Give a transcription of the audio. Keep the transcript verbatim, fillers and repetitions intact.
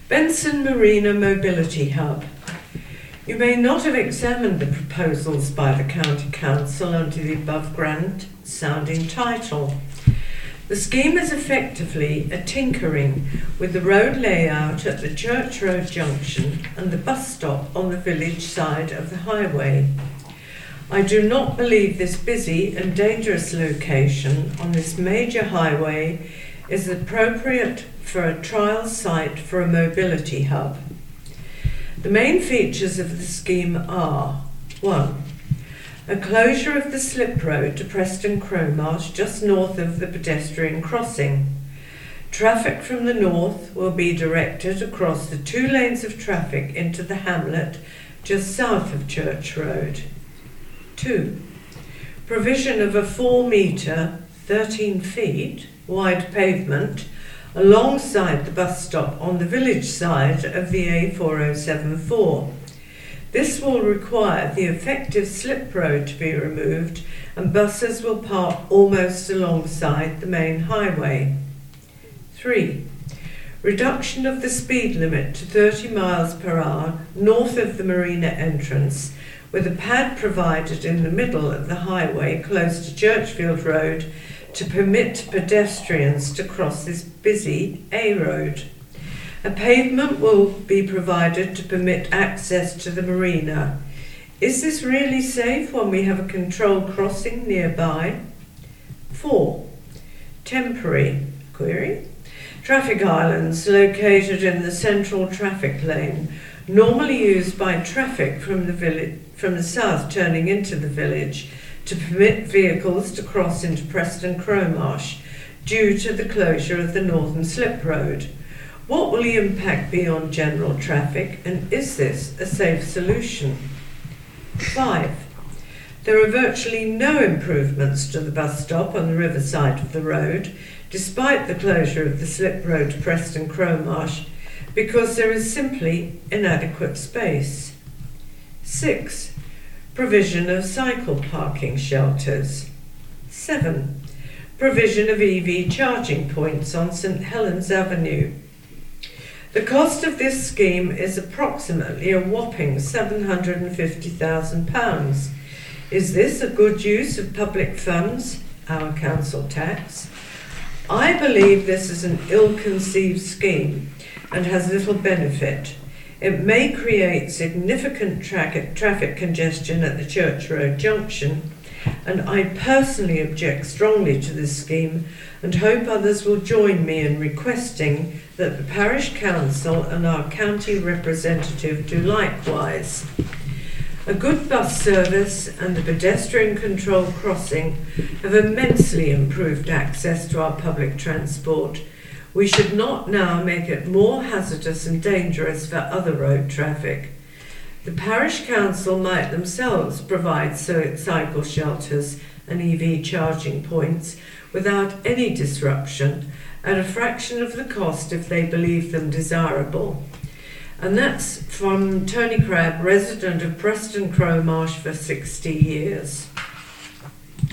Benson Marina Mobility Hub. You may not have examined the proposals by the County Council under the above grand sounding title. The scheme is effectively a tinkering with the road layout at the Church Road junction and the bus stop on the village side of the highway. I do not believe this busy and dangerous location on this major highway is appropriate for a trial site for a mobility hub. The main features of the scheme are: one. A closure of the slip road to Preston Cromarsh just north of the pedestrian crossing. Traffic from the north will be directed across the two lanes of traffic into the hamlet just south of Church Road. Two. Provision of a four metre, thirteen feet wide pavement alongside the bus stop on the village side of the A four oh seven four. This will require the effective slip road to be removed and buses will park almost alongside the main highway. Three. Reduction of the speed limit to thirty miles per hour north of the marina entrance, with a pad provided in the middle of the highway close to Churchfield Road to permit pedestrians to cross this busy A road. A pavement will be provided to permit access to the marina. Is this really safe when we have a controlled crossing nearby? Four. Temporary query. Traffic islands located in the central traffic lane, normally used by traffic from the village, from the south turning into the village, to permit vehicles to cross into Preston Cromarsh due to the closure of the northern slip road. What will the impact be on general traffic, and is this a safe solution? Five. There are virtually no improvements to the bus stop on the riverside of the road, despite the closure of the slip road to Preston Cromarsh, because there is simply inadequate space. Six. Provision of cycle parking shelters. Seven. Provision of E V charging points on St Helens Avenue. The cost of this scheme is approximately a whopping seven hundred and fifty thousand pounds. Is this a good use of public funds, our council tax? I believe this is an ill-conceived scheme and has little benefit. It may create significant tra- traffic congestion at the Church Road junction, and I personally object strongly to this scheme and hope others will join me in requesting that the parish council and our county representative do likewise. A good bus service and the pedestrian controlled crossing have immensely improved access to our public transport. We should not now make it more hazardous and dangerous for other road traffic. The parish council might themselves provide cycle shelters and E V charging points without any disruption at a fraction of the cost if they believe them desirable. And that's from Tony Crabb, resident of Preston Cromarsh for sixty years.